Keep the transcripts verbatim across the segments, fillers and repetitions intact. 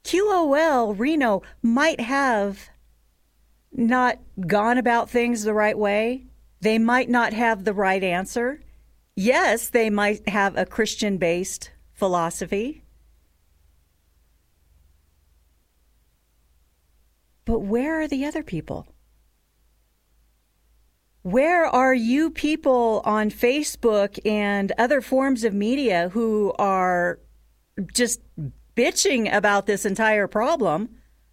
Q O L Reno might have not gone about things the right way. They might not have the right answer. Yes, they might have a Christian-based philosophy. But where are the other people? Where are you people on Facebook and other forms of media who are just bitching about this entire problem?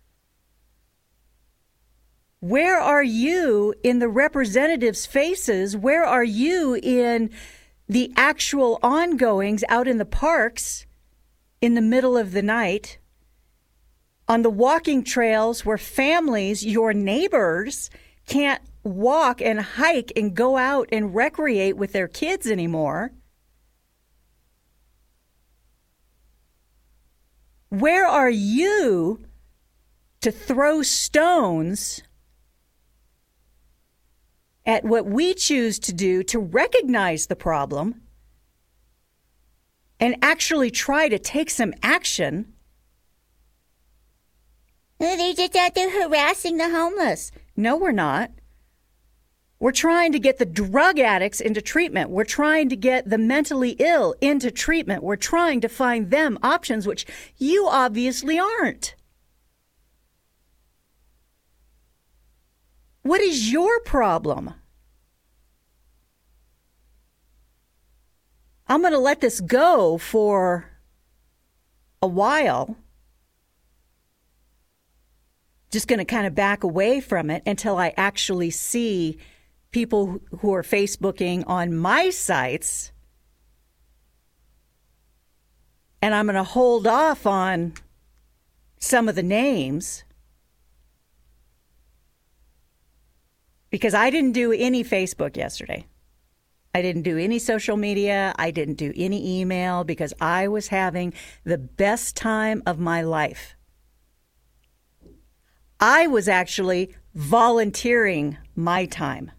Where are you in the representatives' faces? Where are you in the actual ongoings out in the parks in the middle of the night? On the walking trails where families, your neighbors, can't walk and hike and go out and recreate with their kids anymore? Where are you to throw stones at what we choose to do to recognize the problem and actually try to take some action? They're just out there harassing the homeless. No, we're not. We're trying to get the drug addicts into treatment. We're trying to get the mentally ill into treatment. We're trying to find them options, which you obviously aren't. What is your problem? I'm going to let this go for a while. Just going to kind of back away from it until I actually see people who are Facebooking on my sites. And I'm going to hold off on some of the names because I didn't do any Facebook yesterday. I didn't do any social media. I didn't do any email because I was having the best time of my life. I was actually volunteering my time.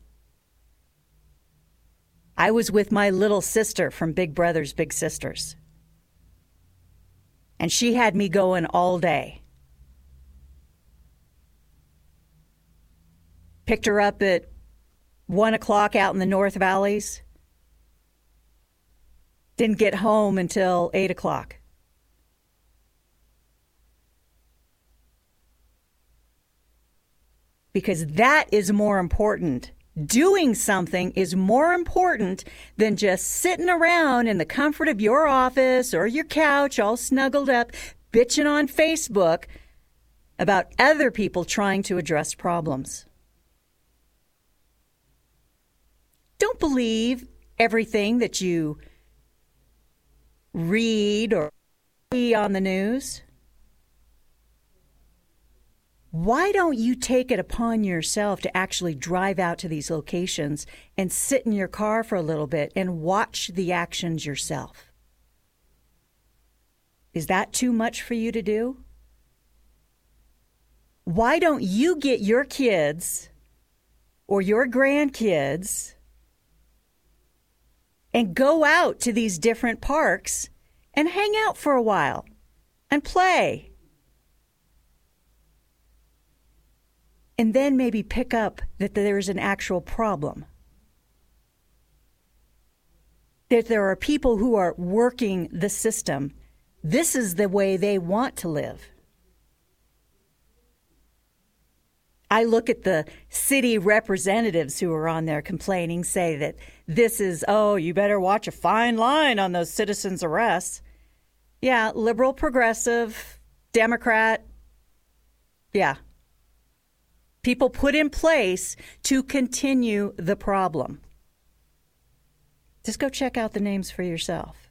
I was with my little sister from Big Brothers Big Sisters. And she had me going all day. Picked her up at one o'clock out in the North Valleys. Didn't get home until eight o'clock. Because that is more important. Doing something is more important than just sitting around in the comfort of your office or your couch all snuggled up, bitching on Facebook about other people trying to address problems. Don't believe everything that you read or see on the news. Why don't you take it upon yourself to actually drive out to these locations and sit in your car for a little bit and watch the actions yourself? Is that too much for you to do? Why don't you get your kids or your grandkids and go out to these different parks and hang out for a while and play? And then maybe pick up that there's an actual problem. That there are people who are working the system. This is the way they want to live. I look at the city representatives who are on there complaining, say that this is, oh, you better watch a fine line on those citizens' arrests. Yeah, liberal, progressive, Democrat, yeah. People put in place to continue the problem. Just go check out the names for yourself.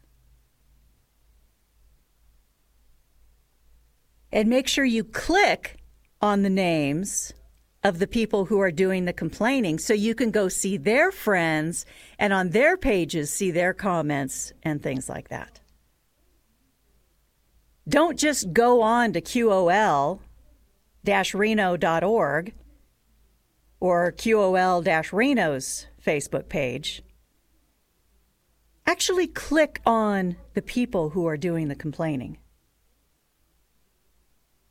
And make sure you click on the names of the people who are doing the complaining so you can go see their friends and on their pages see their comments and things like that. Don't just go on to Q O L Reno dot org or Q O L Reno's Facebook page. Actually click on the people who are doing the complaining.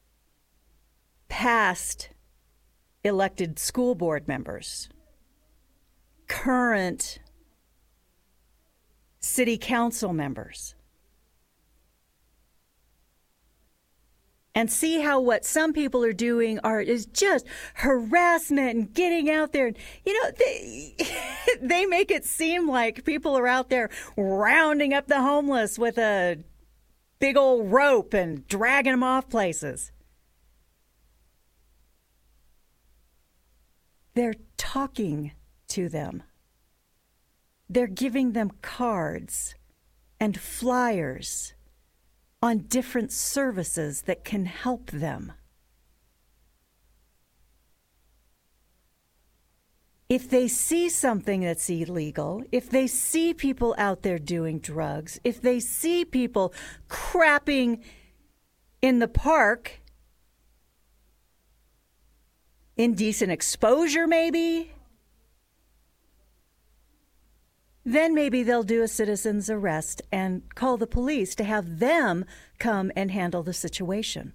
past elected school board members, current city council members, and see how what some people are doing are is just harassment and getting out there. You know, they, they make it seem like people are out there rounding up the homeless with a big old rope and dragging them off places. They're talking to them. They're giving them cards and flyers on different services that can help them. If they see something that's illegal, if they see people out there doing drugs, if they see people crapping in the park, indecent exposure maybe, then maybe they'll do a citizen's arrest and call the police to have them come and handle the situation.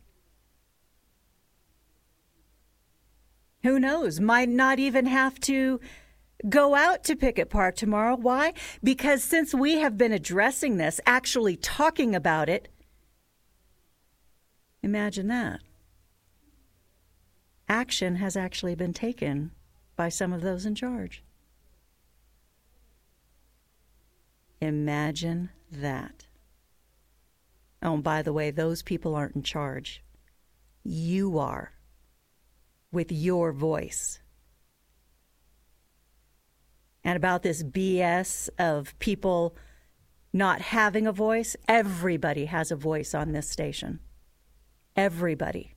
Who knows? Might not even have to go out to Pickett Park tomorrow. Why? Because since we have been addressing this, actually talking about it, imagine that. Action has actually been taken by some of those in charge. Imagine that. Oh, and by the way, those people aren't in charge. You are, with your voice. And about this B S of people not having a voice, everybody has a voice on this station. Everybody.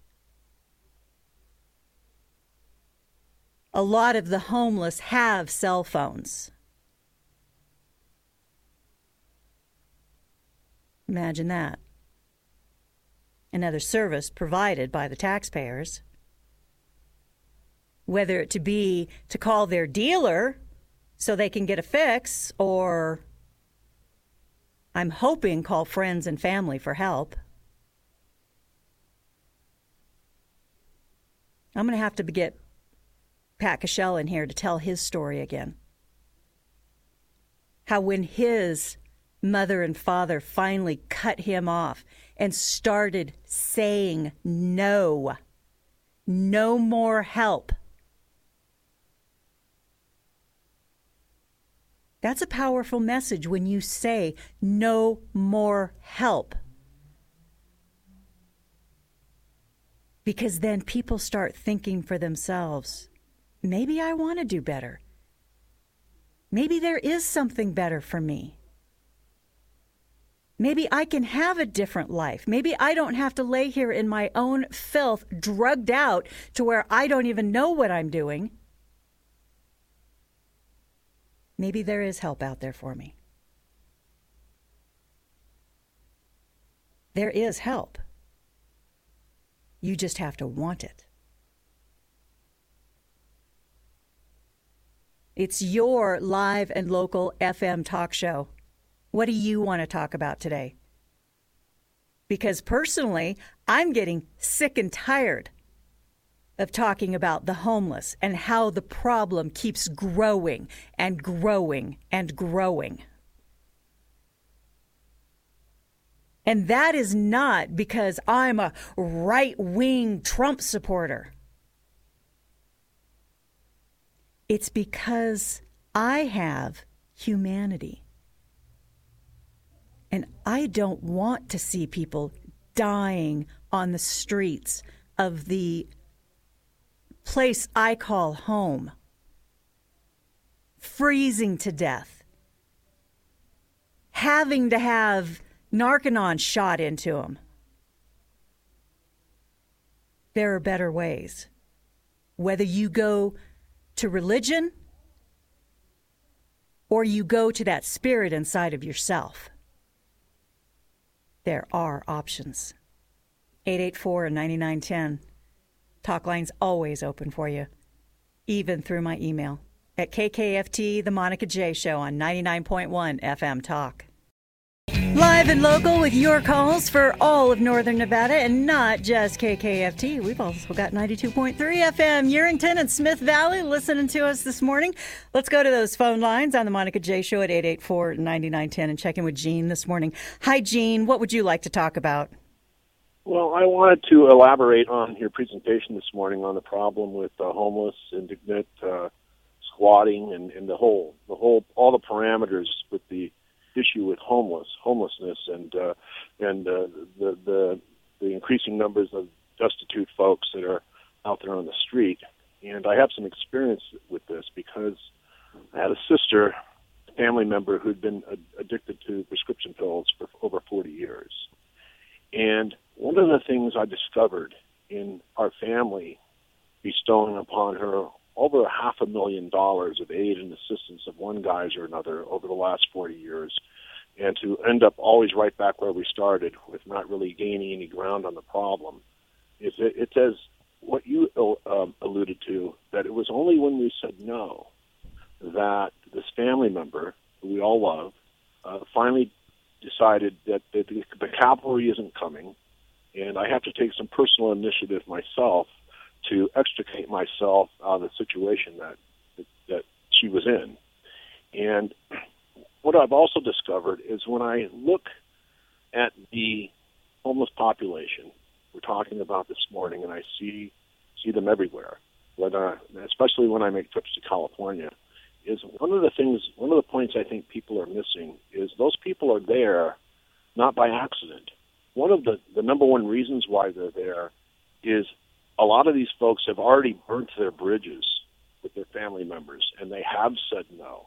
A lot of the homeless have cell phones. Imagine that. Another service provided by the taxpayers. Whether it to be to call their dealer so they can get a fix, or I'm hoping call friends and family for help. I'm going to have to get Pat Cashell in here to tell his story again. How when his mother and father finally cut him off and started saying no, no more help. That's a powerful message when you say no more help. Because then people start thinking for themselves, maybe I want to do better. Maybe there is something better for me. Maybe I can have a different life. Maybe I don't have to lay here in my own filth, drugged out to where I don't even know what I'm doing. Maybe there is help out there for me. There is help. You just have to want it. It's your live and local F M talk show. What do you want to talk about today? Because personally, I'm getting sick and tired of talking about the homeless and how the problem keeps growing and growing and growing. And that is not because I'm a right-wing Trump supporter. It's because I have humanity. And I don't want to see people dying on the streets of the place I call home, freezing to death, having to have Narcanon shot into them. There are better ways. Whether you go to religion or you go to that spirit inside of yourself, there are options. eight eight four, nine nine one zero. Talk line's always open for you, even through my email at K K F T, The Monica J Show on ninety-nine point one F M Talk. Live and local with your calls for all of Northern Nevada and not just K K F T. We've also got ninety-two point three F M, Yerington and Smith Valley listening to us this morning. Let's go to those phone lines on the Monica J Show at eight eight four, nine nine one zero and check in with Jean this morning. Hi, Jean. What would you like to talk about? Well, I wanted to elaborate on your presentation this morning on the problem with uh, homeless, indignant, uh, squatting, and, and the whole, the whole, all the parameters with the issue with homeless, homelessness, and uh, and uh, the the the increasing numbers of destitute folks that are out there on the street. And I have some experience with this because I had a sister, a family member who'd been ad- addicted to prescription pills for over forty years. And one of the things I discovered in our family bestowing upon her over a half a million dollars of aid and assistance of one guise or another over the last forty years, and to end up always right back where we started with not really gaining any ground on the problem, is it, it says what you um, alluded to, that it was only when we said no that this family member, who we all love, uh, finally decided that the, the cavalry isn't coming, and I have to take some personal initiative myself to extricate myself out of the situation that, that that she was in. And what I've also discovered is when I look at the homeless population we're talking about this morning, and I see see them everywhere, whether, especially when I make trips to California, is one of the things, one of the points I think people are missing is those people are there not by accident. One of the, the number one reasons why they're there is a lot of these folks have already burnt their bridges with their family members, and they have said no,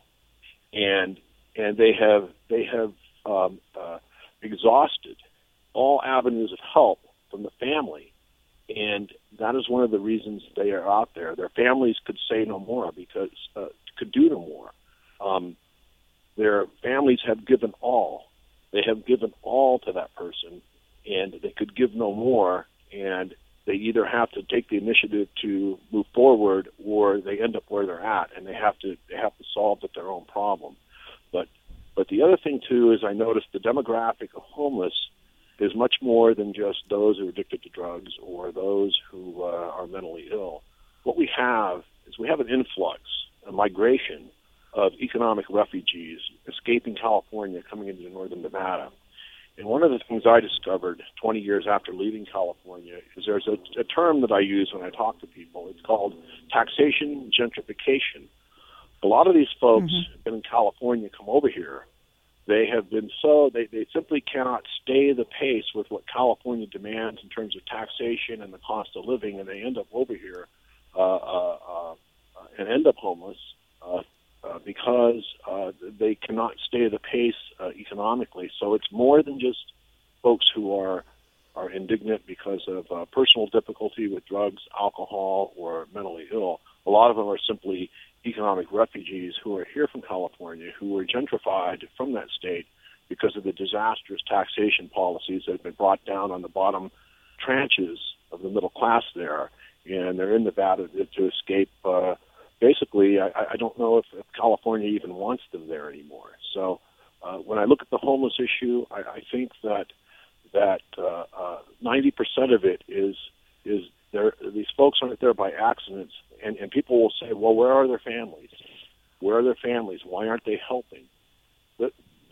and and they have they have um, uh, exhausted all avenues of help from the family, and that is one of the reasons they are out there. Their families could say no more because uh, could do no more. Um, their families have given all. They have given all to that person, and they could give no more, and they either have to take the initiative to move forward, or they end up where they're at, and they have to they have to solve it their own problem. But but the other thing too is I noticed the demographic of homeless is much more than just those who are addicted to drugs or those who uh, are mentally ill. What we have is we have an influx, a migration of economic refugees escaping California, coming into northern Nevada. And one of the things I discovered twenty years after leaving California is there's a, a term that I use when I talk to people. It's called taxation gentrification. A lot of these folks mm-hmm. in California come over here. They have been so, they, they simply cannot stay the pace with what California demands in terms of taxation and the cost of living, and they end up over here uh, uh, uh, and end up homeless uh, uh, because uh, they cannot stay the pace uh, economically. So it's more than just folks who are are indignant because of uh, personal difficulty with drugs, alcohol, or mentally ill. A lot of them are simply economic refugees who are here from California, who were gentrified from that state because of the disastrous taxation policies that have been brought down on the bottom tranches of the middle class there. And they're in Nevada to escape. Uh, basically, I, I don't know if, if California even wants them there anymore. So uh, when I look at the homeless issue, I, I think that that uh, uh, ninety percent of it is is there. These folks aren't there by accident, and, and people will say, well, where are their families? Where are their families? Why aren't they helping? But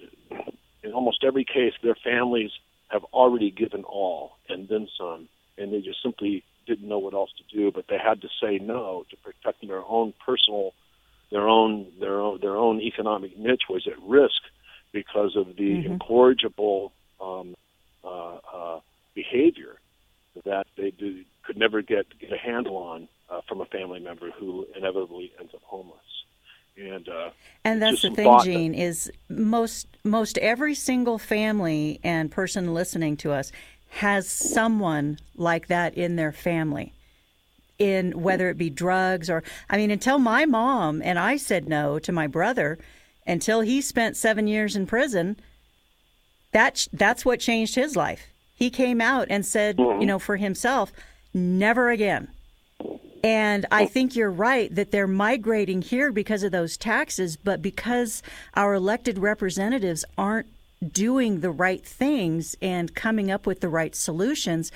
in almost every case, their families have already given all and then some, and they just simply didn't know what else to do, but they had to say no to protect their own personal, their own their own their own economic niche was at risk because of the mm-hmm. incorrigible um, uh, uh, behavior that they do, could never get, get a handle on uh, from a family member who inevitably ends up homeless. And uh, and that's the thing, Gene, that, is most most every single family and person listening to us has someone like that in their family, in whether it be drugs or, I mean, until my mom and I said no to my brother, until he spent seven years in prison, that that's what changed his life. He came out and said, mm-hmm. you know, for himself, never again. And I think you're right that they're migrating here because of those taxes, but because our elected representatives aren't doing the right things and coming up with the right solutions.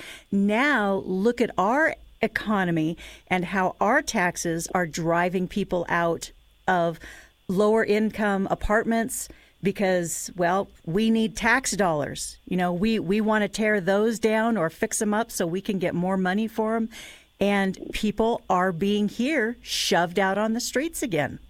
Now look at our economy and how our taxes are driving people out of lower income apartments because, well, we need tax dollars. You know, we, we want to tear those down or fix them up so we can get more money for them. And people are being here shoved out on the streets again.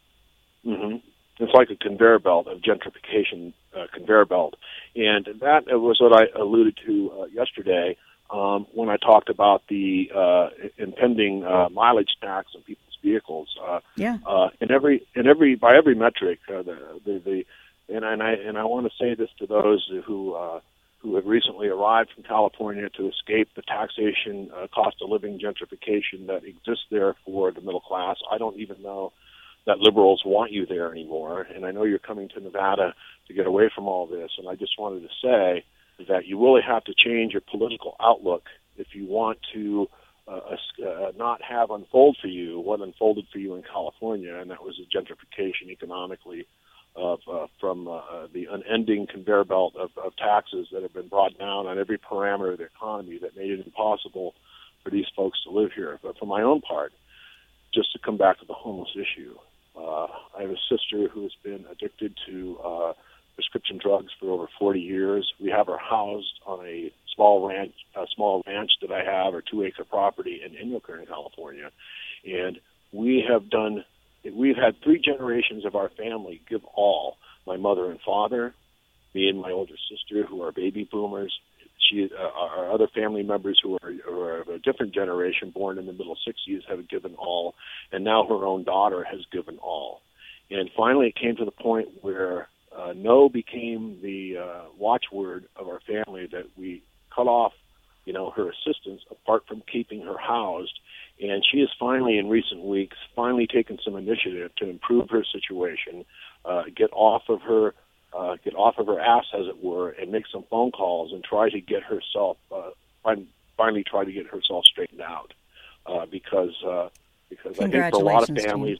Mm-hmm. It's like a conveyor belt of gentrification, uh, conveyor belt. And that was what I alluded to uh, yesterday um, when I talked about the uh, impending uh, mileage tax on people's vehicles. Uh, yeah. Uh, in every, in every, by every metric, uh, the, the, the, and, and I and I want to say this to those who uh, who have recently arrived from California to escape the taxation, uh, cost of living gentrification that exists there for the middle class. I don't even know that liberals want you there anymore. And I know you're coming to Nevada to get away from all this. And I just wanted to say that you really have to change your political outlook if you want to uh, uh, not have unfold for you what unfolded for you in California, and that was a gentrification economically of uh, from uh, the unending conveyor belt of, of taxes that have been brought down on every parameter of the economy that made it impossible for these folks to live here. But for my own part, just to come back to the homeless issue, uh, I have a sister who has been addicted to uh, prescription drugs for over forty years. We have her housed on a small ranch, a small ranch that I have, or two-acre property in Inyo, California, and we have done. We've had three generations of our family give all. My mother and father, me and my older sister, who are baby boomers. She, uh, our other family members who are, who are of a different generation, born in the middle sixties, have given all. And now her own daughter has given all. And finally it came to the point where uh, no became the uh, watchword of our family, that we cut off, you know, her assistance apart from keeping her housed. And she has finally, in recent weeks, finally taken some initiative to improve her situation, uh, get off of her, uh, get off of her ass, as it were, and make some phone calls and try to get herself, uh, find, finally try to get herself straightened out. Uh, because, uh, because I think for a lot of families,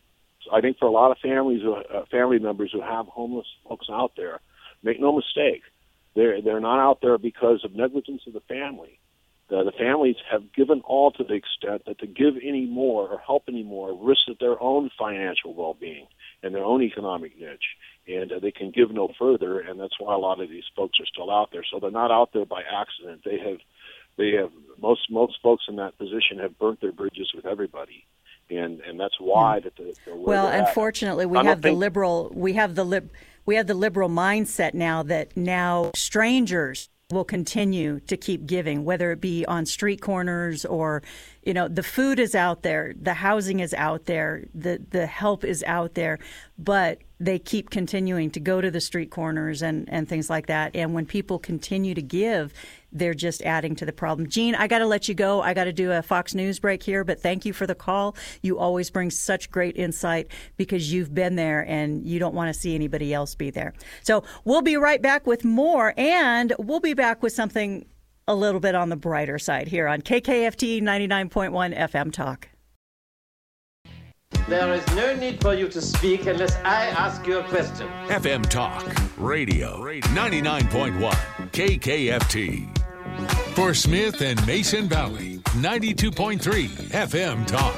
I think for a lot of families, uh, family members who have homeless folks out there, make no mistake, they're they're not out there because of negligence of the family. The, the families have given all to the extent that to give any more or help any more risks their own financial well-being and their own economic niche, and uh, they can give no further, and that's why a lot of these folks are still out there. So they're not out there by accident. They have, they have most most folks in that position have burnt their bridges with everybody, and and that's why that the, the well, unfortunately, we have the liberal we have the lib we have the liberal mindset now that now strangers will continue to keep giving, whether it be on street corners or, you know, the food is out there, the housing is out there, the, the help is out there, but they keep continuing to go to the street corners and, and things like that. And when people continue to give, they're just adding to the problem. Gene, I got to let you go. I got to do a Fox News break here, but thank you for the call. You always bring such great insight because you've been there and you don't want to see anybody else be there. So we'll be right back with more, and we'll be back with something a little bit on the brighter side here on K K F T ninety-nine point one F M Talk. There is no need for you to speak unless I ask you a question. F M Talk Radio, ninety-nine point one K K F T. For Smith and Mason Valley, ninety-two point three F M Talk.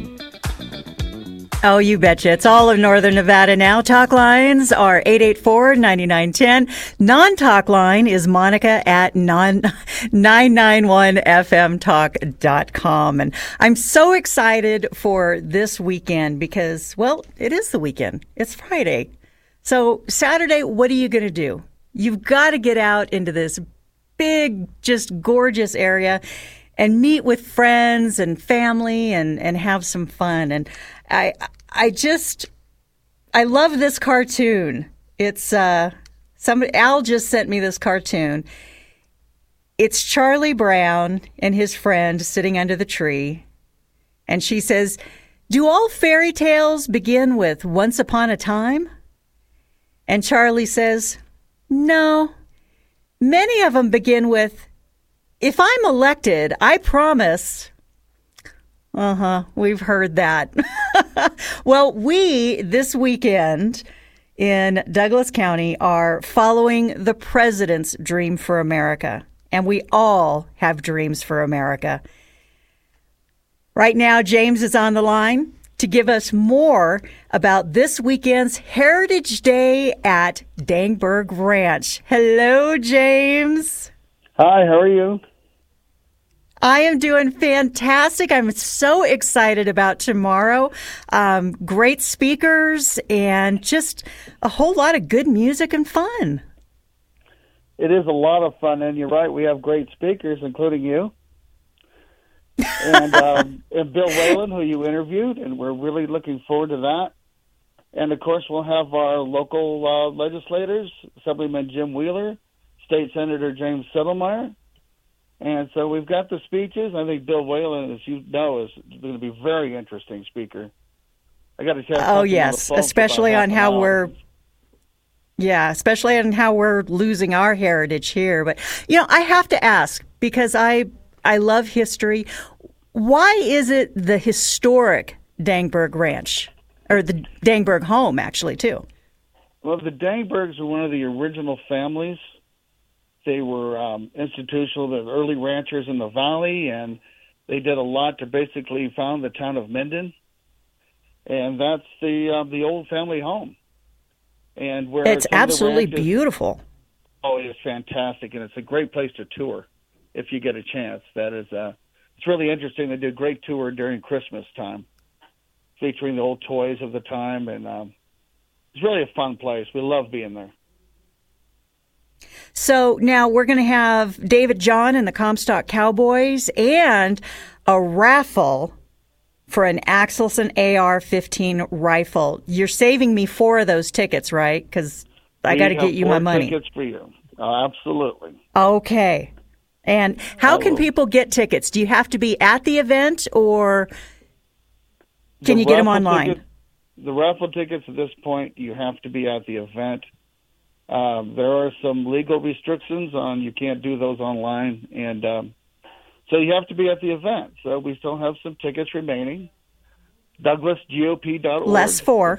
Oh, you betcha. It's all of Northern Nevada now. Talk lines are eight eight four, nine nine one zero. Non-talk line is Monica at nine nine one F M talk dot com. And I'm so excited for this weekend because, well, it is the weekend. It's Friday. So Saturday, what are you going to do? You've got to get out into this big, just gorgeous area and meet with friends and family and, and have some fun. And I I just, I love this cartoon. It's, uh, somebody, Al just sent me this cartoon. It's Charlie Brown and his friend sitting under the tree. And she says, "Do all fairy tales begin with once upon a time?" And Charlie says, "No. Many of them begin with, if I'm elected, I promise." Uh-huh. We've heard that. Well, we, this weekend, in Douglas County are following the president's dream for America. And we all have dreams for America. Right now, James is on the line to give us more about this weekend's Heritage Day at Dangberg Ranch. Hello, James. Hi, how are you? I am doing fantastic. I'm so excited about tomorrow. Um, great speakers and just a whole lot of good music and fun. It is a lot of fun, and you're right, we have great speakers, including you. and, um, and Bill Whalen, who you interviewed, and we're really looking forward to that. And, of course, we'll have our local uh, legislators, Assemblyman Jim Wheeler, State Senator James Settlemeyer. And so we've got the speeches. I think Bill Whalen, as you know, is going to be a very interesting speaker. I got to tell you. Oh, yes, especially on how we're, yeah, especially on how we're losing our heritage here. But, you know, I have to ask, because I, I love history, why is it the historic Dangberg Ranch, or the Dangberg home, actually, too? Well, the Dangbergs were one of the original families. They were um, institutional, the early ranchers in the valley, and they did a lot to basically found the town of Minden. And that's the uh, the old family home. And where it's absolutely ranches, beautiful. Oh, it's fantastic, and it's a great place to tour if you get a chance. That is, uh, it's really interesting. They did a great tour during Christmas time, featuring the old toys of the time, and um, it's really a fun place. We love being there. So now we're going to have David John and the Comstock Cowboys and a raffle for an Axelson A R fifteen rifle. You're saving me four of those tickets, right? Because I got to get you my money. Tickets for you. Uh, absolutely. Okay. And how can people get tickets? Do you have to be at the event, or can you get them online? Ticket, the raffle tickets at this point, you have to be at the event. Um, there are some legal restrictions on you can't do those online, and um, so you have to be at the event. So we still have some tickets remaining. Douglas G O P dot org. Less four.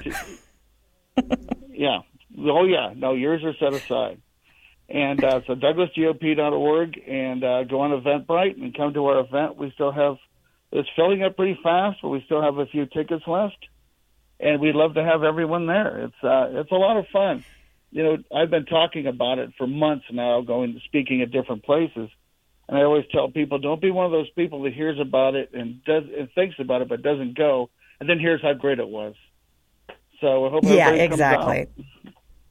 Yeah. Oh, yeah. No, yours are set aside. And uh, so Douglas G O P dot org, and uh, go on Eventbrite and come to our event. We still have, it's filling up pretty fast, but we still have a few tickets left, and we'd love to have everyone there. It's uh, it's a lot of fun. You know, I've been talking about it for months now, going speaking at different places, and I always tell people, don't be one of those people that hears about it and does and thinks about it but doesn't go, and then hears how great it was. So I hope yeah, everybody exactly. comes out.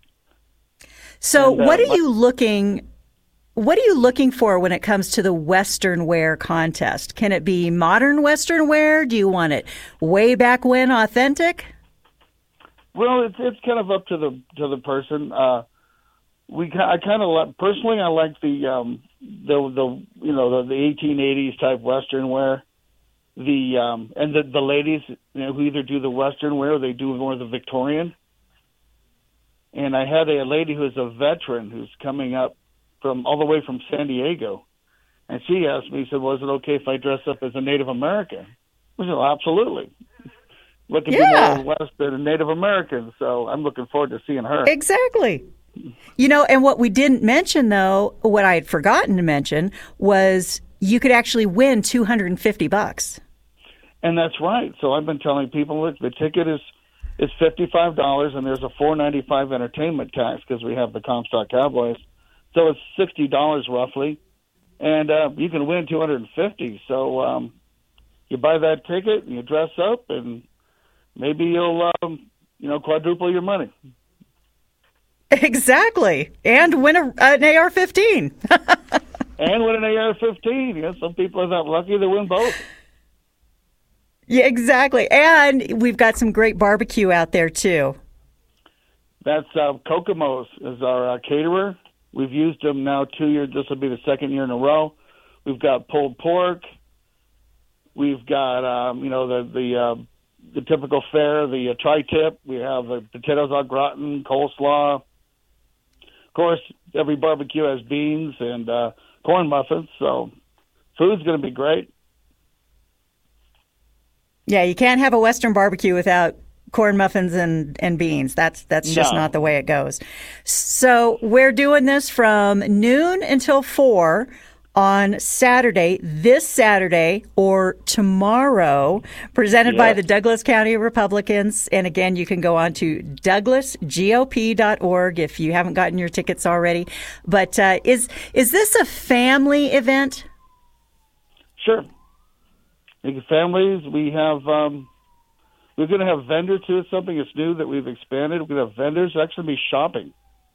So, and, uh, what are you looking? What are you looking for when it comes to the Western wear contest? Can it be modern Western wear? Do you want it way back when, authentic? Well, it's it's kind of up to the to the person. Uh, we I kind of like personally. I like the um, the the you know the, the eighteen eighties type Western wear. The um, and the the ladies, you know, who either do the Western wear or they do more of the Victorian. And I had a lady who's a veteran who's coming up from all the way from San Diego, and she asked me, said, "Was it okay if I dress up as a Native American?" I said, well, "Absolutely." What could Yeah. be more West than a Native American? So I'm looking forward to seeing her. Exactly. You know, and what we didn't mention, though, what I had forgotten to mention, was you could actually win two hundred fifty bucks. And that's right. So I've been telling people, look, the ticket is is fifty-five dollars, and there's a four ninety-five entertainment tax because we have the Comstock Cowboys. So it's sixty dollars roughly, and uh, you can win two hundred fifty. So um, you buy that ticket and you dress up, and maybe you'll, um, you know, quadruple your money. Exactly. And win a, an A R fifteen. And win an A R fifteen. You know, some people are that lucky to win both. Yeah, exactly. And we've got some great barbecue out there, too. That's uh, Kokomo's is our uh, caterer. We've used them now two years. This will be the second year in a row. We've got pulled pork. We've got, um, you know, the the uh, the typical fare, the uh, tri-tip. We have the potatoes au gratin, coleslaw. Of course, every barbecue has beans and uh, corn muffins, so food's going to be great. Yeah, you can't have a Western barbecue without corn muffins and, and beans. That's that's just No. not the way it goes. So we're doing this from noon until four on Saturday, this Saturday or tomorrow, presented by Yeah. the Douglas County Republicans. And again, you can go on to douglas G O P dot org if you haven't gotten your tickets already. But uh, is is this a family event? Sure. Big families. We have. Um, we're going to have vendors too. It's something that's new that we've expanded. We're going to have vendors actually be shopping.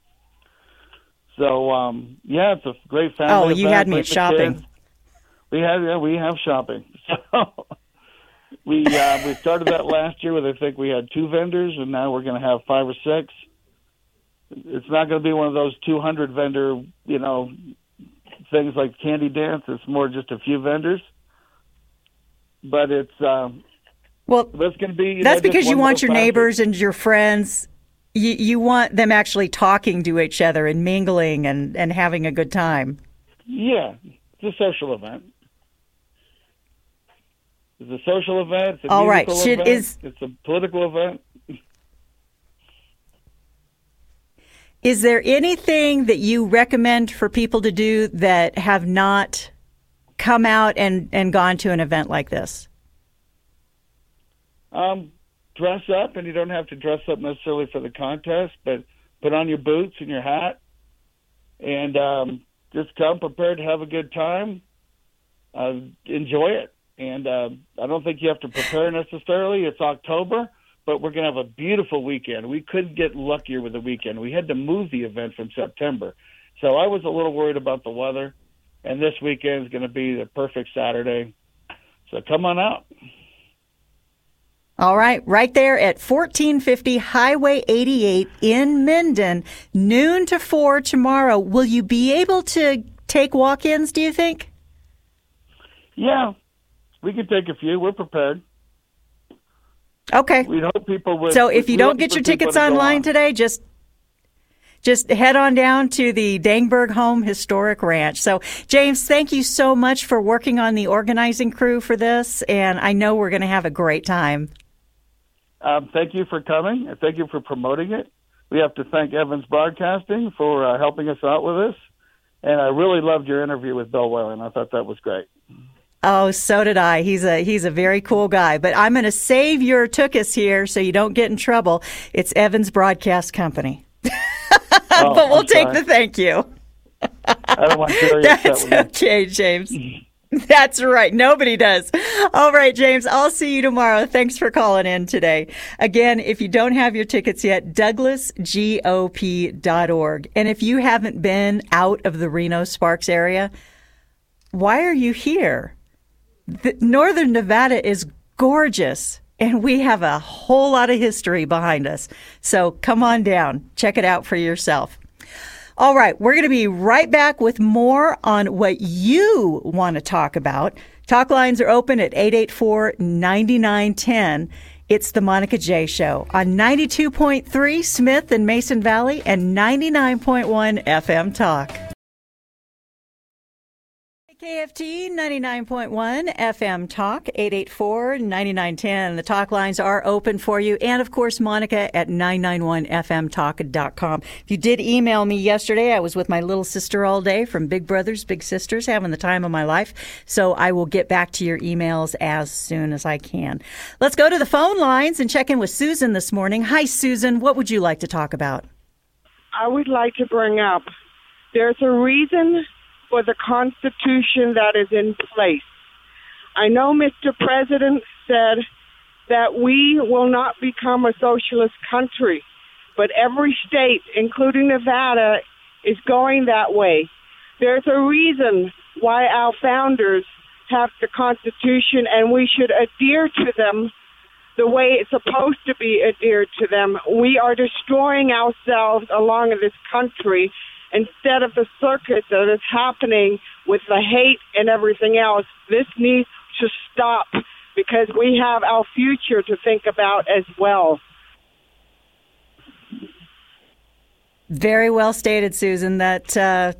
So um, yeah, it's a great family. Oh, you event. had me Bring at the shopping. kids. We have yeah, we have shopping. So we uh, we started that last year with I think we had two vendors, and now we're going to have five or six. It's not going to be one of those two hundred vendor, you know, things like Candy Dance. It's more just a few vendors. But it's um, Well, that's going to be. You that's know, just because you one want little your factor. neighbors and your friends. You, you want them actually talking to each other and mingling and, and having a good time. Yeah, it's a social event. It's a social event. It's a All right. musical Should- event. is- It's a political event. Is there anything that you recommend for people to do that have not come out and, and gone to an event like this? Um, dress up, and you don't have to dress up necessarily for the contest, but put on your boots and your hat, and um, just come prepared to have a good time. Uh, enjoy it, and uh, I don't think you have to prepare necessarily. It's October, but we're going to have a beautiful weekend. We couldn't get luckier with the weekend. We had to move the event from September, so I was a little worried about the weather, and this weekend is going to be the perfect Saturday. So come on out. All right, right there at fourteen fifty Highway eighty-eight in Minden, noon to four tomorrow. Will you be able to take walk-ins, do you think? Yeah, we can take a few. We're prepared. Okay. We'd hope people would. So if you we're don't looking get for your people tickets to go online on. today, just just head on down to the Dangberg Home Historic Ranch. So, James, thank you so much for working on the organizing crew for this, and I know we're going to have a great time. Um, thank you for coming, and thank you for promoting it. We have to thank Evans Broadcasting for uh, helping us out with this. And I really loved your interview with Bill Whalen. I thought that was great. Oh, so did I. He's a he's a very cool guy. But I'm going to save your tookus here so you don't get in trouble. It's Evans Broadcast Company. Oh, But we'll I'm take sorry. the thank you. I don't want Jerry upset That's with me. okay, James. That's right. Nobody does. All right, James, I'll see you tomorrow. Thanks for calling in today. Again, if you don't have your tickets yet, douglas G O P dot org. And if you haven't been out of the Reno Sparks area, why are you here? The, Northern Nevada is gorgeous, and we have a whole lot of history behind us. So come on down. Check it out for yourself. All right, we're going to be right back with more on what you want to talk about. Talk lines are open at eight eight four, nine nine one zero. It's the Monica J Show on ninety-two point three Smith and Mason Valley and ninety-nine point one F M Talk. K F T ninety-nine point one F M Talk, eight eight four, nine nine one zero. The talk lines are open for you. And, of course, Monica at nine nine one F M talk dot com. If you did email me yesterday, I was with my little sister all day from Big Brothers Big Sisters, having the time of my life. So I will get back to your emails as soon as I can. Let's go to the phone lines and check in with Susan this morning. Hi, Susan. What would you like to talk about? I would like to bring up there's a reason for the Constitution that is in place. I know Mister President said that we will not become a socialist country, but every state, including Nevada, is going that way. There's a reason why our founders have the Constitution, and we should adhere to them the way it's supposed to be adhered to them. We are destroying ourselves along in this country instead of the circus that is happening with the hate and everything else. This needs to stop because we have our future to think about as well. Very well stated, Susan. That, uh,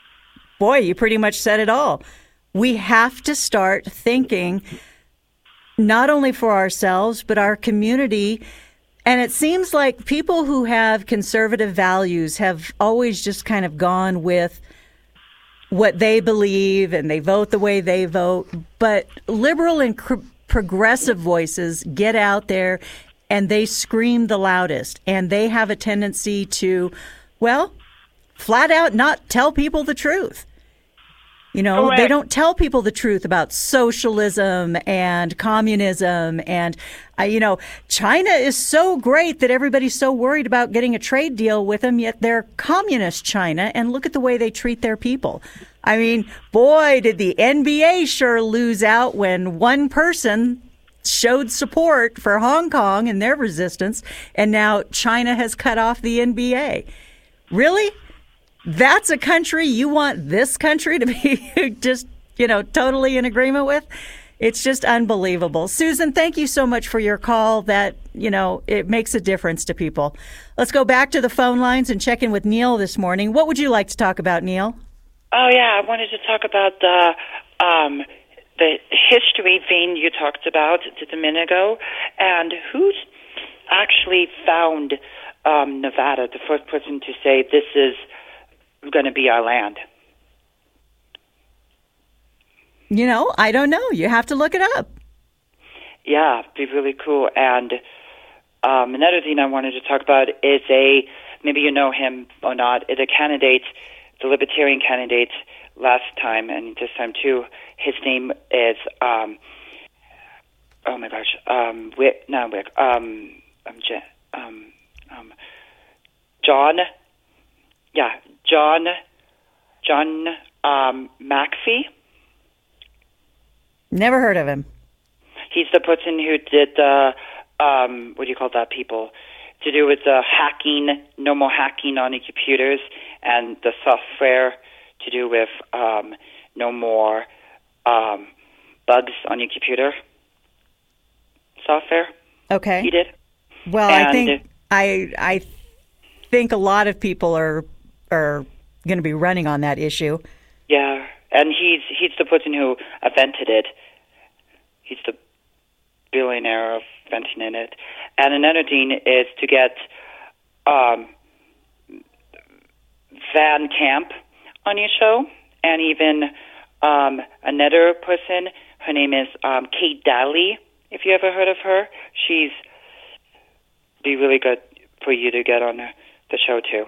boy, you pretty much said it all. We have to start thinking not only for ourselves, but our community. And it seems like people who have conservative values have always just kind of gone with what they believe and they vote the way they vote. But liberal and cr- progressive voices get out there and they scream the loudest. And they have a tendency to, well, flat out not tell people the truth. You know, Correct. They don't tell people the truth about socialism and communism. And, uh, you know, China is so great that everybody's so worried about getting a trade deal with them, yet they're communist China. And look at the way they treat their people. I mean, boy, did the N B A sure lose out when one person showed support for Hong Kong and their resistance. And now China has cut off the N B A. Really? That's a country you want this country to be just, you know, totally in agreement with? It's just unbelievable. Susan, thank you so much for your call. That, you know, it makes a difference to people. Let's go back to the phone lines and check in with Neil this morning. What would you like to talk about, Neil? Oh, yeah, I wanted to talk about the um, the history thing you talked about just a minute ago, and who's actually found um, Nevada, the first person to say this is going to be our land? You know, I don't know. You have to look it up. Yeah, it'd be really cool. And um, another thing I wanted to talk about is a, maybe you know him or not, is a candidate, the Libertarian candidate last time and this time too. His name is, um, oh my gosh, um, Wick, not Wick, um, um, um, um, John, yeah, John, John um, McAfee. Never heard of him. He's the person who did the, um, what do you call that, people, to do with the hacking, no more hacking on the computers, and the software to do with um, no more um, bugs on your computer software. Okay. He did. Well, and I think I I think a lot of people are are going to be running on that issue. Yeah, and he's he's the person who invented it. He's the billionaire of inventing it. And another thing is to get um, Van Camp on your show, and even um, another person. Her name is um, Kate Daly. If you ever heard of her, she's be really good for you to get on the, the show too.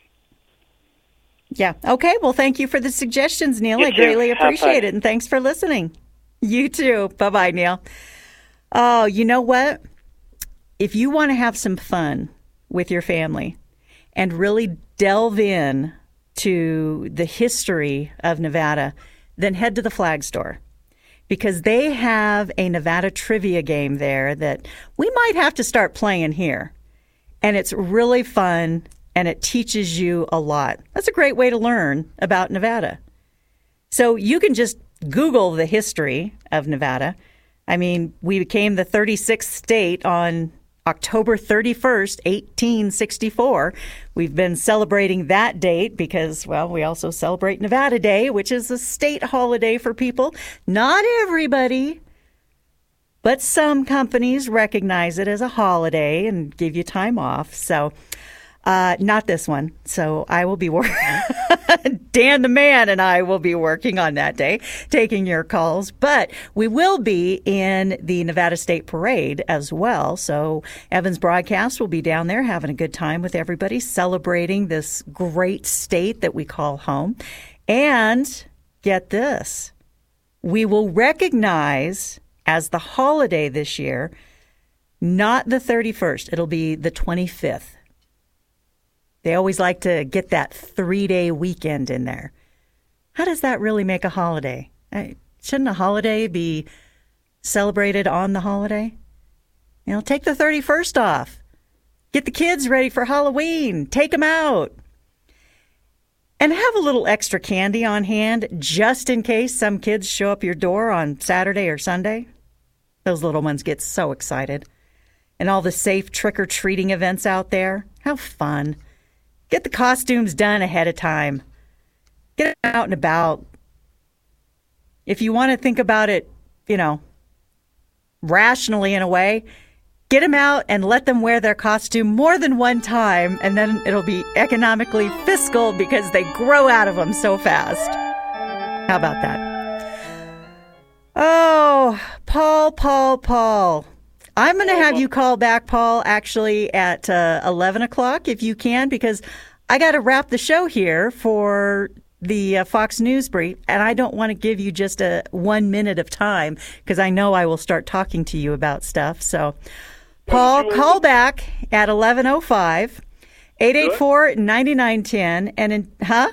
Yeah. Okay. Well, thank you for the suggestions, Neil. You I too. greatly Have appreciate fun. it. And thanks for listening. You too. Bye-bye, Neil. Oh, you know what? If you want to have some fun with your family and really delve in to the history of Nevada, then head to the Flag Store, because they have a Nevada trivia game there that we might have to start playing here. And it's really fun, and it teaches you a lot. That's a great way to learn about Nevada. So you can just Google the history of Nevada. I mean, we became the thirty-sixth state on October thirty-first, eighteen sixty-four. We've been celebrating that date because, well, we also celebrate Nevada Day, which is a state holiday for people. Not everybody, but some companies recognize it as a holiday and give you time off. So uh, not this one. So I will be working. Dan the man and I will be working on that day, taking your calls. But we will be in the Nevada State Parade as well. So Evans Broadcast will be down there having a good time with everybody, celebrating this great state that we call home. And get this, we will recognize as the holiday this year, not the thirty-first. It'll be the twenty-fifth. They always like to get that three-day weekend in there. How does that really make a holiday? Shouldn't a holiday be celebrated on the holiday? You know, take the thirty-first off. Get the kids ready for Halloween. Take them out. And have a little extra candy on hand just in case some kids show up your door on Saturday or Sunday. Those little ones get so excited. And all the safe trick-or-treating events out there. How fun. Get the costumes done ahead of time. Get out and about. If you want to think about it, you know, rationally in a way, get them out and let them wear their costume more than one time, and then it'll be economically fiscal because they grow out of them so fast. How about that? Oh, Paul, Paul, Paul. I'm going to have you call back, Paul, actually at uh, eleven o'clock if you can, because I got to wrap the show here for the uh, Fox News brief, and I don't want to give you just a one minute of time because I know I will start talking to you about stuff. So, Paul, call back at eleven oh five, eight eight four, nine nine one zero. And in, huh?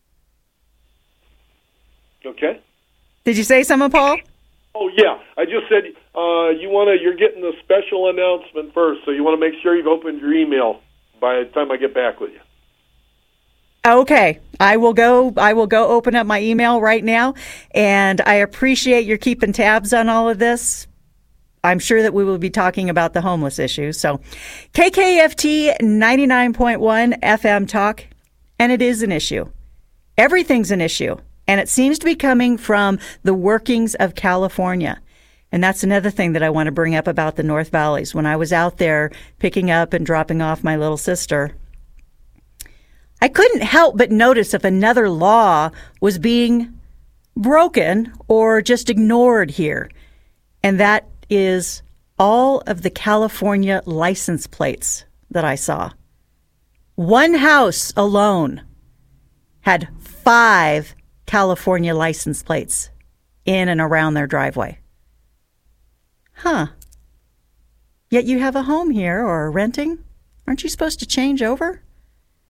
Okay. Did you say something, Paul? Oh, yeah. I just said uh, you want to. You're getting the special announcement first, so you want to make sure you've opened your email by the time I get back with you. Okay, I will go. I will go open up my email right now, and I appreciate your keeping tabs on all of this. I'm sure that we will be talking about the homeless issue. So, K K F T ninety-nine point one F M talk, and it is an issue. Everything's an issue, and it seems to be coming from the workings of California. And that's another thing that I want to bring up about the North Valleys. When I was out there picking up and dropping off my little sister, I couldn't help but notice if another law was being broken or just ignored here. And that is all of the California license plates that I saw. One house alone had five California license plates in and around their driveway. Huh. Yet you have a home here or renting? Aren't you supposed to change over?